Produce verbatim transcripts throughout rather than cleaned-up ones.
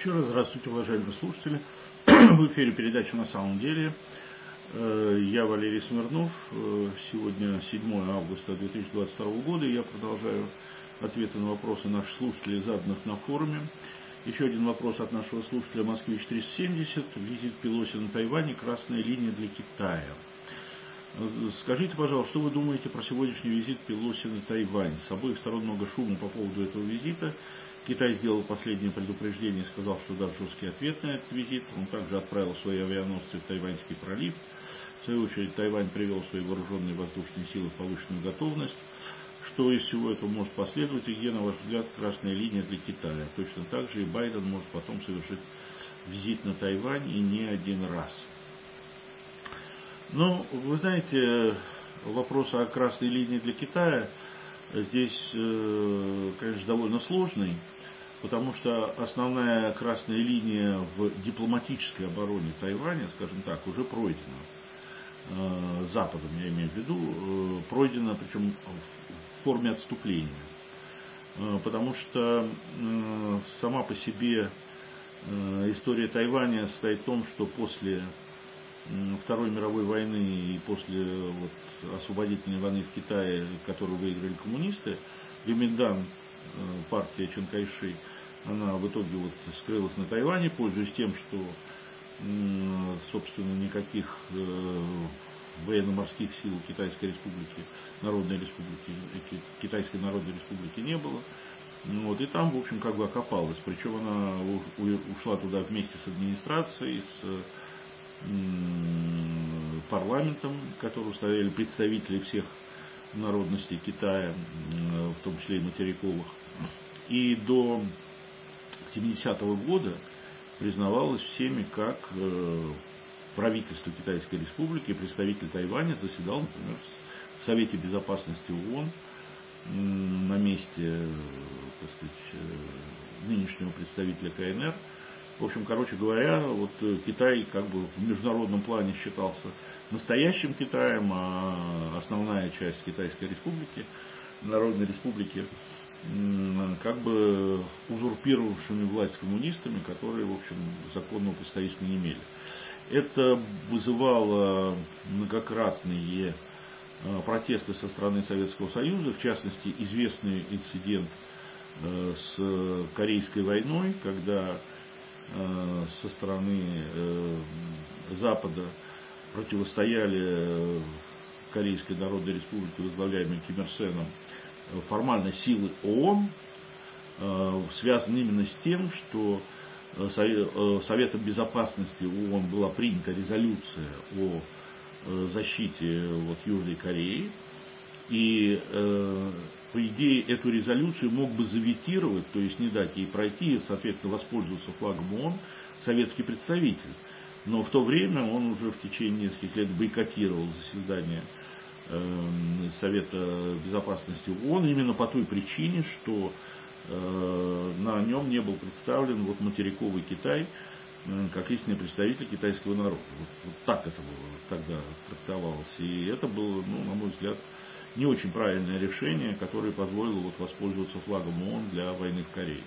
Еще раз здравствуйте, уважаемые слушатели. В эфире передача «На самом деле». Я Валерий Смирнов. Сегодня седьмое августа две тысячи двадцать второго года. Я продолжаю ответы на вопросы наших слушателей, заданных на форуме. Еще один вопрос от нашего слушателя Москвич триста семьдесят. Визит Пелоси на Тайване. Красная линия для Китая. Скажите, пожалуйста, что вы думаете про сегодняшний визит Пелоси на Тайвань? С обоих сторон много шума по поводу этого визита. Китай сделал последнее предупреждение и сказал, что даст жесткий ответ на этот визит. Он также отправил свои авианосцы в Тайваньский пролив. В свою очередь, Тайвань привел свои вооруженные воздушные силы в повышенную готовность. Что из всего этого может последовать и где, на ваш взгляд, красная линия для Китая? Точно так же и Байден может потом совершить визит на Тайвань и не один раз. Ну, вы знаете, вопрос о красной линии для Китая здесь, конечно, довольно сложный, потому что основная красная линия в дипломатической обороне Тайваня, скажем так, уже пройдена. Западом, я имею в виду, пройдена, причем в форме отступления. Потому что сама по себе история Тайваня состоит в том, что после Второй мировой войны и после вот, освободительной войны в Китае, которую выиграли коммунисты, Гоминдан, партия Чан Кайши, она в итоге вот скрылась на Тайване, пользуясь тем, что, собственно, никаких военно-морских сил Китайской Республики, Народной Республики, Китайской Народной Республики не было. Вот, и там, в общем, как бы окопалась. Причем она ушла туда вместе с администрацией, с парламентом, в котором стояли представители всех народностей Китая, в том числе и материковых. И до семидесятого года признавалось всеми, как правительство Китайской Республики и представитель Тайваня заседал, например, в Совете Безопасности ООН на месте, так сказать, нынешнего представителя КНР. В общем, короче говоря, вот Китай как бы в международном плане считался настоящим Китаем, а основная часть Китайской Республики, Народной Республики, как бы узурпировавшими власть коммунистами, которые, в общем, законного представительства не имели. Это вызывало многократные протесты со стороны Советского Союза, в частности, известный инцидент с Корейской войной, когда со стороны Запада противостояли Корейской Народной Республике, возглавляемой Ким Ир Сеном, формально силы ООН, связаны именно с тем, что Советом Безопасности ООН была принята резолюция о защите вот, Южной Кореи. И, э, по идее, эту резолюцию мог бы заветировать, то есть не дать ей пройти, и, соответственно, воспользоваться флагом ООН советский представитель. Но в то время он уже в течение нескольких лет бойкотировал заседание э, Совета Безопасности ООН именно по той причине, что э, на нем не был представлен вот, материковый Китай, э, как истинный представитель китайского народа. Вот, вот так это было, тогда трактовалось. И это было, ну, на мой взгляд, не очень правильное решение, которое позволило вот воспользоваться флагом ООН для войны в Корее.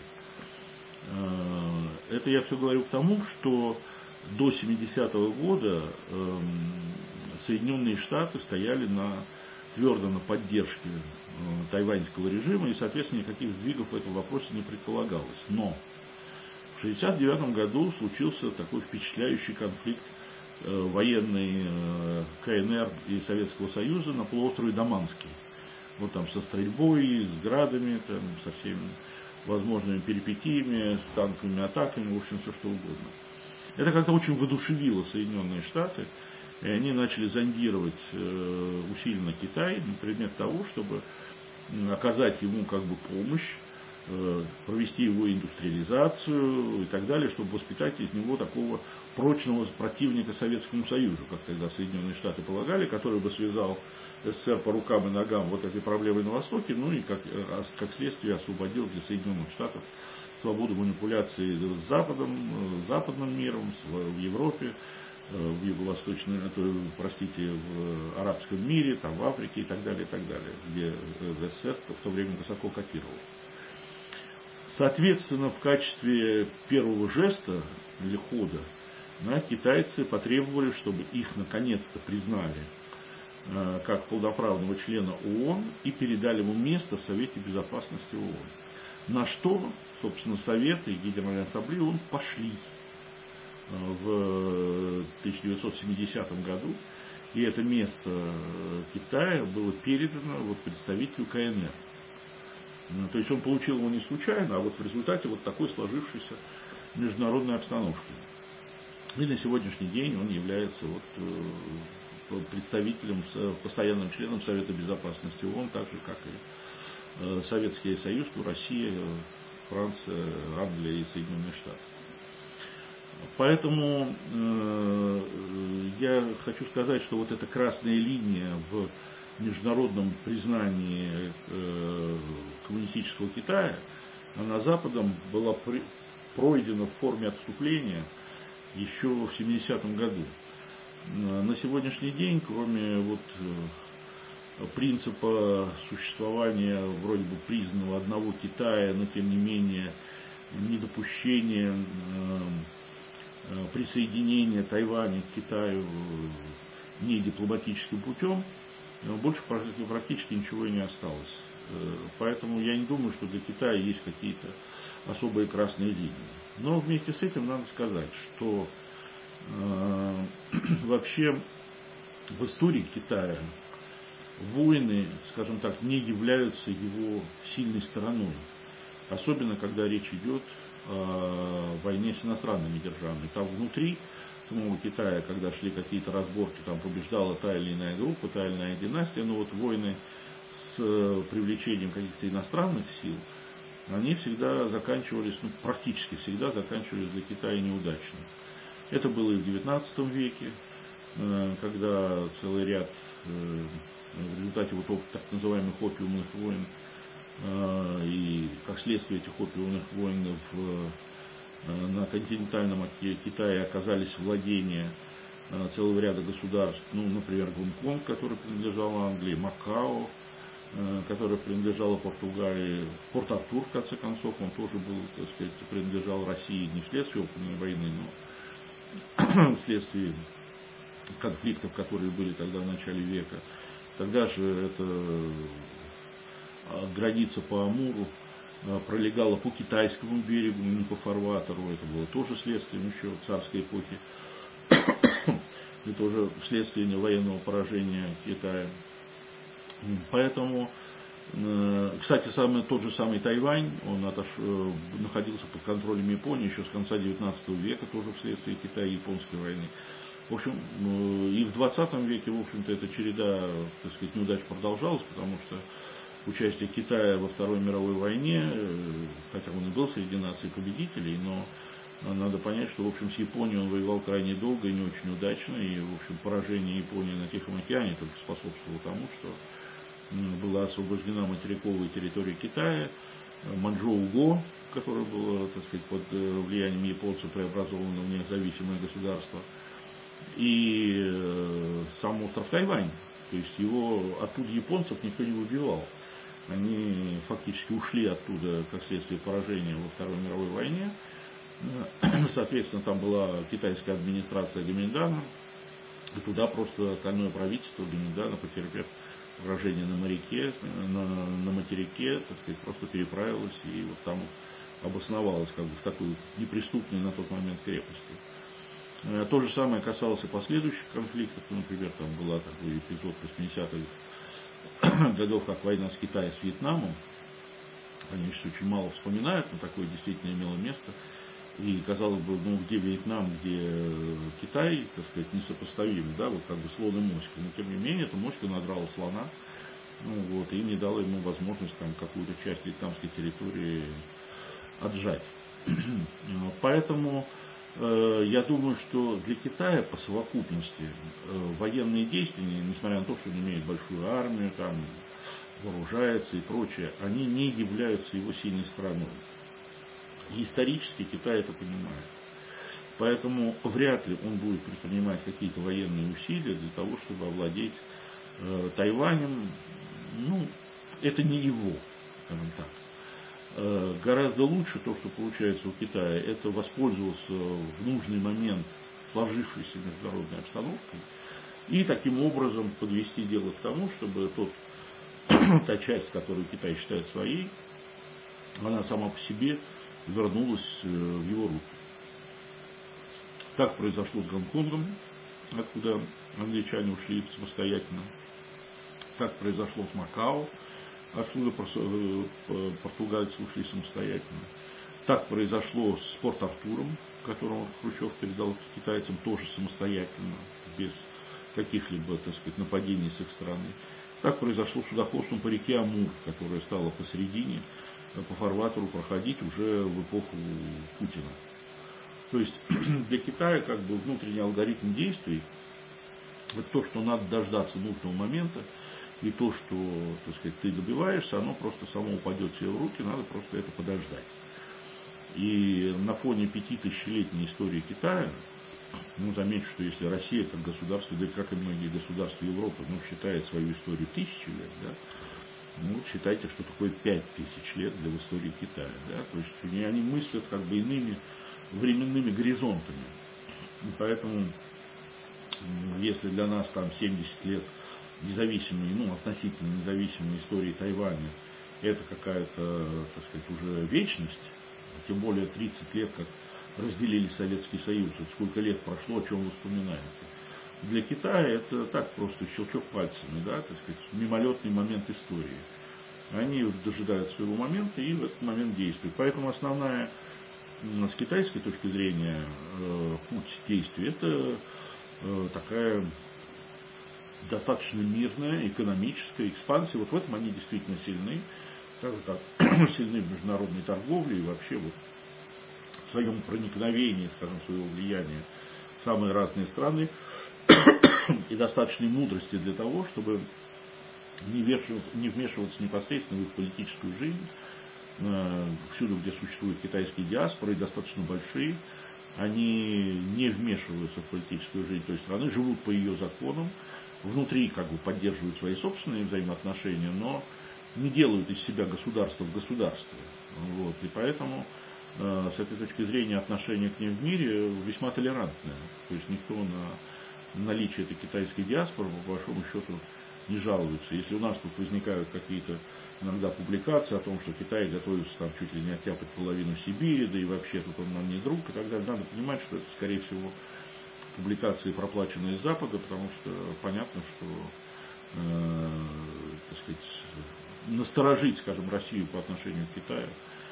Это я все говорю к тому, что до семидесятого года Соединенные Штаты стояли на, твердо на поддержке тайваньского режима, и, соответственно, никаких сдвигов в этом вопросе не предполагалось. Но в шестьдесят девятом году случился такой впечатляющий конфликт военной КНР и Советского Союза на полуострове Даманский. Вот там со стрельбой, с градами, там, со всеми возможными перипетиями, с танковыми атаками, в общем, все что угодно. Это как-то очень воодушевило Соединенные Штаты, и они начали зондировать усиленно Китай на предмет того, чтобы оказать ему как бы помощь, провести его индустриализацию и так далее, чтобы воспитать из него такого прочного противника Советскому Союзу, как тогда Соединенные Штаты полагали, который бы связал СССР по рукам и ногам вот этой проблемой на Востоке, ну и как, как следствие освободил для Соединенных Штатов свободу манипуляции с Западом, западным миром, в Европе, в юго-восточном, простите, в арабском мире, там, в Африке и так далее, и так далее, где СССР в то время высоко котировался. Соответственно, в качестве первого жеста или хода, да, китайцы потребовали, чтобы их наконец-то признали э, как полноправного члена ООН и передали ему место в Совете Безопасности ООН. На что, собственно, Совет и Генеральная Ассамблея ООН пошли в тысяча девятьсот семидесятом году, и это место Китая было передано вот представителю КНР. То есть он получил его не случайно, а вот в результате вот такой сложившейся международной обстановки. И на сегодняшний день он является вот представителем, постоянным членом Совета Безопасности ООН, так же, как и Советский Союз, Россия, Франция, Англия и Соединенные Штаты. Поэтому э, я хочу сказать, что вот эта красная линия в международном признании э, коммунистического Китая, она Западом была при, пройдена в форме отступления еще в семидесятом году. На сегодняшний день, кроме вот принципа существования вроде бы признанного одного Китая, но тем не менее недопущения присоединения Тайваня к Китаю не дипломатическим путем, больше практически ничего и не осталось. Поэтому я не думаю, что для Китая есть какие-то особые красные линии. Но вместе с этим надо сказать, что э, вообще в истории Китая войны, скажем так, не являются его сильной стороной. Особенно, когда речь идет о войне с иностранными державами. Там внутри самого Китая, когда шли какие-то разборки, там побеждала та или иная группа, та или иная династия, но вот войны с привлечением каких-то иностранных сил, они всегда заканчивались, ну, практически всегда заканчивались для Китая неудачно. Это было и в девятнадцатом веке, когда целый ряд в результате вот так называемых опиумных войн и как следствие этих опиумных войн в, на континентальном Китае оказались владения целого ряда государств, ну, например, Гонконг, который принадлежал Англии, Макао, которая принадлежала Португалии, Порт-Артур, в конце концов, он тоже был, так сказать, принадлежал России не вследствие опиумной войны, но вследствие конфликтов, которые были тогда в начале века. Тогда же эта граница по Амуру пролегала по китайскому берегу, не по фарватеру. Это было тоже следствием еще царской эпохи. И тоже вследствие военного поражения Китая. Поэтому, кстати, самый, тот же самый Тайвань, он отош... находился под контролем Японии еще с конца девятнадцатого века, тоже вследствие Китая и Японской войны. В общем, и в двадцатом веке, в общем-то, эта череда, так сказать, неудач продолжалась, потому что участие Китая во Второй мировой войне, хотя он и был среди наций победителей, но надо понять, что, в общем, с Японией он воевал крайне долго и не очень удачно, и, в общем, поражение Японии на Тихом океане только способствовало тому, что была освобождена материковая территория Китая, Манчжоу-Го, которая была, так сказать, под влиянием японцев преобразована в независимое государство, и э, сам остров Тайвань. То есть его оттуда японцев никто не выбивал. Они фактически ушли оттуда как следствие поражения во Второй мировой войне. Соответственно, там была китайская администрация Гоминдана, и туда просто остальное правительство Гоминдана, потерпев поражение на моряке, на, на материке, так сказать, просто переправилось и вот там обосновалось как бы в такой неприступной на тот момент крепости. То же самое касалось и последующих конфликтов. Например, там был такой эпизод восьмидесятых годов, как война с Китаем, с Вьетнамом. Они сейчас очень мало вспоминают, но такое действительно имело место. И, казалось бы, ну, где Вьетнам, где Китай, так сказать, несопоставимы, да, вот как бы слон и моська. Но, тем не менее, эта моська надрала слона, ну, вот, и не дала ему возможность там какую-то часть вьетнамской территории отжать. Поэтому я думаю, что для Китая по совокупности военные действия, несмотря на то, что он имеет большую армию, там, вооружается и прочее, они не являются его сильной стороной. И исторически Китай это понимает. Поэтому вряд ли он будет предпринимать какие-то военные усилия для того, чтобы овладеть э, Тайванем. Ну, это не его, скажем так. Гораздо лучше то, что получается у Китая, это воспользоваться в нужный момент сложившейся международной обстановкой и таким образом подвести дело к тому, чтобы тот, та часть, которую Китай считает своей, она сама по себе вернулась в его руки. Так произошло с Гонконгом, откуда англичане ушли самостоятельно. Так произошло с Макао, отсюда португальцы ушли самостоятельно. Так произошло с Порт-Артуром, которого Хрущев передал китайцам тоже самостоятельно, без каких-либо, так сказать, нападений с их стороны. Так произошло с судоходством по реке Амур, которая стала посередине по фарватеру проходить уже в эпоху Путина. То есть для Китая как бы внутренний алгоритм действий – это то, что надо дождаться нужного момента, и то, что, так сказать, ты добиваешься, оно просто само упадет тебе в руки, надо просто это подождать. И на фоне пятитысячелетней истории Китая, ну, замечу, что если Россия как государство, да и как и многие государства Европы, ну, считает свою историю тысячи лет, да, ну, считайте, что такое пять тысяч лет для истории Китая, да, то есть они мыслят как бы иными временными горизонтами. И поэтому, если для нас там семьдесят лет независимой, ну, относительно независимой истории Тайваня, это какая-то, так сказать, уже вечность, тем более тридцать лет, как разделили Советский Союз, сколько лет прошло, о чем вы вспоминаете. Для Китая это так, просто щелчок пальцами, да, так сказать, мимолетный момент истории. Они дожидают своего момента и в этот момент действуют. Поэтому основная, с китайской точки зрения, путь действий, это такая достаточно мирная экономическая экспансия. Вот в этом они действительно сильны, так же как сильны в международной торговле и вообще вот в своем проникновении, скажем, своего влияния в самые разные страны и достаточной мудрости для того, чтобы не вмешиваться, не вмешиваться непосредственно в их политическую жизнь. Всюду, где существуют китайские диаспоры, достаточно большие, они не вмешиваются в политическую жизнь той страны, живут по ее законам, внутри как бы поддерживают свои собственные взаимоотношения, но не делают из себя государство в государстве. Вот. И поэтому э, с этой точки зрения отношение к ним в мире весьма толерантное. То есть никто на наличие этой китайской диаспоры по большому счету не жалуется. Если у нас тут возникают какие-то иногда публикации о том, что Китай готовится там чуть ли не оттяпать половину Сибири, да и вообще тут он нам не друг и так далее, надо понимать, что это скорее всего публикации, проплаченные с Запада, потому что понятно, что э, так сказать, насторожить, скажем, Россию по отношению к Китаю,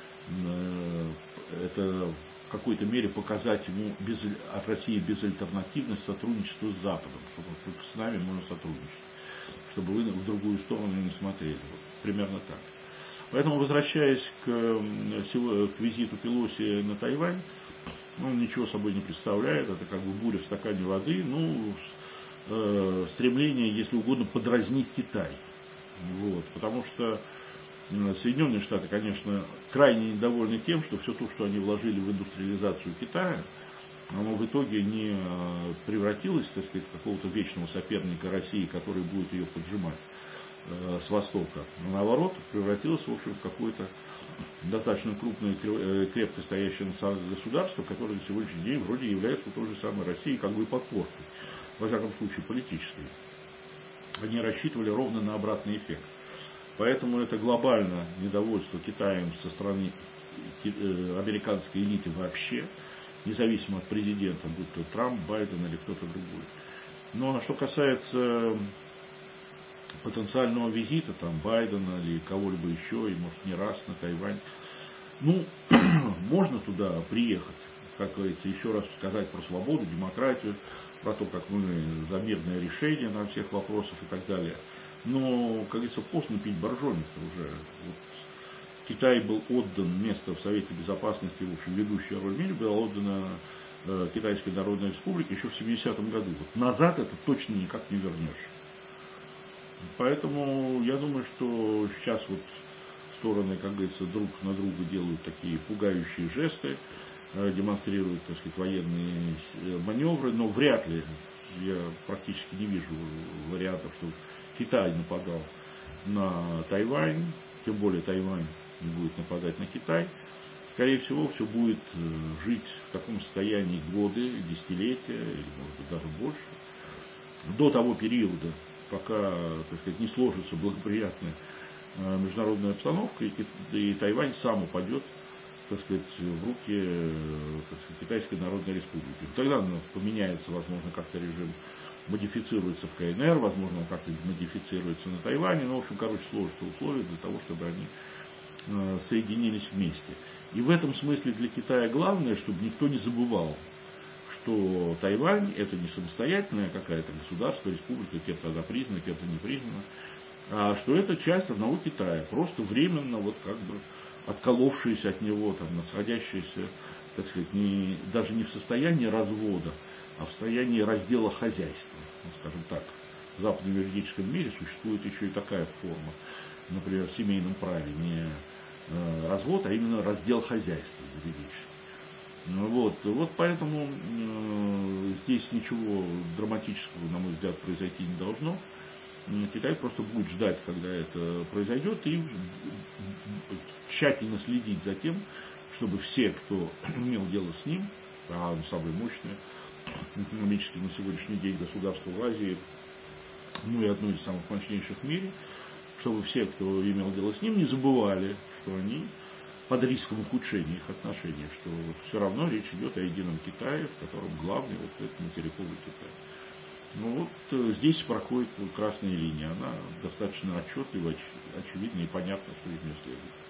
э, это в какой-то мере показать ему без, от России безальтернативность сотрудничества с Западом, чтобы только с нами можно сотрудничать, чтобы вы в другую сторону не смотрели. Вот, примерно так. Поэтому, возвращаясь к, к визиту Пелоси на Тайвань, он ничего собой не представляет, это как бы буря в стакане воды, ну, э, стремление, если угодно, подразнить Китай. Вот, потому что Соединенные Штаты, конечно, крайне недовольны тем, что все то, что они вложили в индустриализацию Китая, оно в итоге не превратилось, так сказать, в какого-то вечного соперника России, который будет ее поджимать э, с востока, но наоборот, превратилось, в общем, в какое-то достаточно крупное, крепко стоящее государство, которое на сегодняшний день вроде является той же самой Россией, как бы и подпоркой, во всяком случае политической. Они рассчитывали ровно на обратный эффект. Поэтому это глобальное недовольство Китаем со стороны американской элиты вообще, независимо от президента, будь то Трамп, Байден или кто-то другой. Но что касается потенциального визита там, Байдена или кого-либо еще, и может не раз на Тайвань, ну, можно туда приехать, как говорится, еще раз сказать про свободу, демократию, про то, как мы за мирное решение на всех вопросах и так далее. Но, как говорится, поздно пить боржоми-то уже. Вот Китай был отдан место в Совете Безопасности, в общем, ведущая роль в мире была отдана э, Китайской Народной Республике еще в семидесятом году. Вот назад это точно никак не вернешь. Поэтому я думаю, что сейчас вот стороны, как говорится, друг на друга делают такие пугающие жесты, э, демонстрируют, так сказать, военные маневры, но вряд ли, я практически не вижу вариантов, что Китай нападал на Тайвань, тем более Тайвань не будет нападать на Китай, скорее всего, все будет жить в таком состоянии годы, десятилетия, или, может быть, даже больше, до того периода, пока, так сказать, не сложится благоприятная международная обстановка, и, и Тайвань сам упадет, так сказать, в руки, так сказать, Китайской Народной Республики. Тогда ну, поменяется, возможно, как-то режим, модифицируется в КНР, возможно, он как-то модифицируется на Тайване, но, в общем, короче, сложатся условия для того, чтобы они э, соединились вместе. И в этом смысле для Китая главное, чтобы никто не забывал, что Тайвань это не самостоятельная какая-то государство, республика, кем-то тогда признана, кем-то не признана, а что это часть одного Китая, просто временно вот как бы отколовшиеся от него, там, находящиеся, так сказать, не, даже не в состоянии развода, а в состоянии раздела хозяйства. Ну, скажем так, в западном юридическом мире существует еще и такая форма, например, в семейном праве не э, развод, а именно раздел хозяйства юридически. Ну, вот, вот поэтому э, здесь ничего драматического, на мой взгляд, произойти не должно. Китай просто будет ждать, когда это произойдет, и тщательно следить за тем, чтобы все, кто имел дело с ним, а он самый мощный экономически на сегодняшний день государство в Азии, ну и одно из самых мощнейших в мире, чтобы все, кто имел дело с ним, не забывали, что они под риском ухудшения их отношений, что все равно речь идет о едином Китае, в котором главный вот этот материковый Китай. Ну вот здесь проходит красная линия, она достаточно отчетлива, очевидна и понятна, что из нее следует.